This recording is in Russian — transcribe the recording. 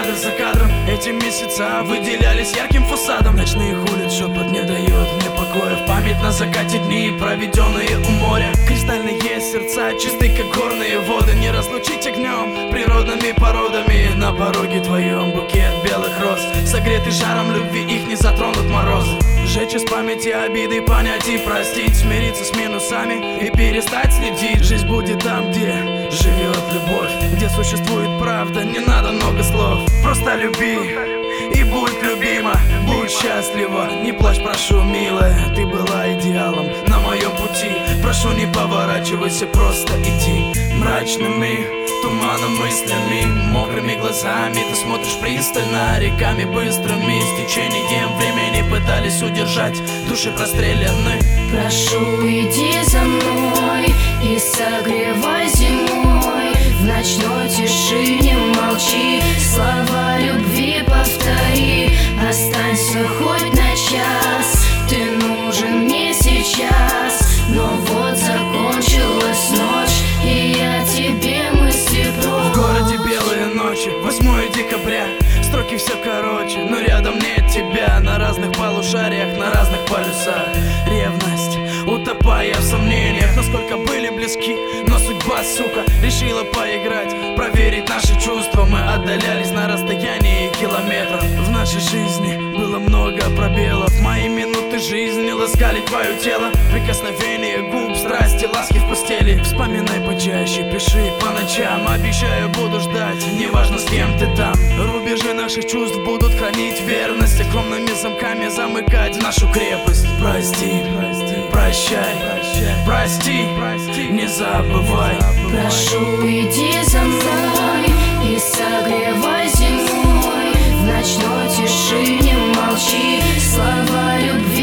Кадр за кадром эти месяца выделялись ярким фасадом. Ночных улиц шепот не дает мне покоя. В память на закате дни, проведенные у моря. Кристальные сердца, чистые как горные воды. Не разлучить огнем, природными породами. На пороге твоем букет белых роз, согретый жаром любви, их не затронут морозы. Сжечь из памяти обиды, понять и простить, смириться с минусами и перестать следить. Жизнь будет там, где живет любовь, где существует правда, не надо много слов. Просто люби и будь любима, будь счастлива. Не плачь, прошу, милая, ты была идеалом на моем пути. Прошу, не поворачивайся, просто иди. Мрачными туманом мыслями, мокрыми глазами ты смотришь пристально. Реками быстрыми, с течением времени пытались удержать души простреленные. Прошу, иди за мной и согревай зимой. В ночной тишине молчи, слова любви повтори. Останься хоть на час, ты нужен мне сейчас. Но вот закончилась ночь, и я тебе мысли прочь. В городе белые ночи, 8 декабря. Строки все короче, но рядом нет тебя. На разных полушариях, на разных полюсах. Ревность, утопая в сомнениях, насколько были близки, но судьба, сука, решила поиграть, проверить наши чувства. Мы отдалялись на расстоянии километров. В нашей жизни было много пробелов. Мои минуты жизни ласкали твое тело. Прикосновение губ, страсти, ласки в постели. Вспоминай почаще, пиши по ночам. Обещаю, буду ждать, неважно с кем ты там. Рубежи наших чувств будут хранить верность, огромными замками замыкать нашу крепость. Прости, прощай, прости, не забывай. Прошу, иди за мной и согревай зимой. В ночной тишине молчи, слова любви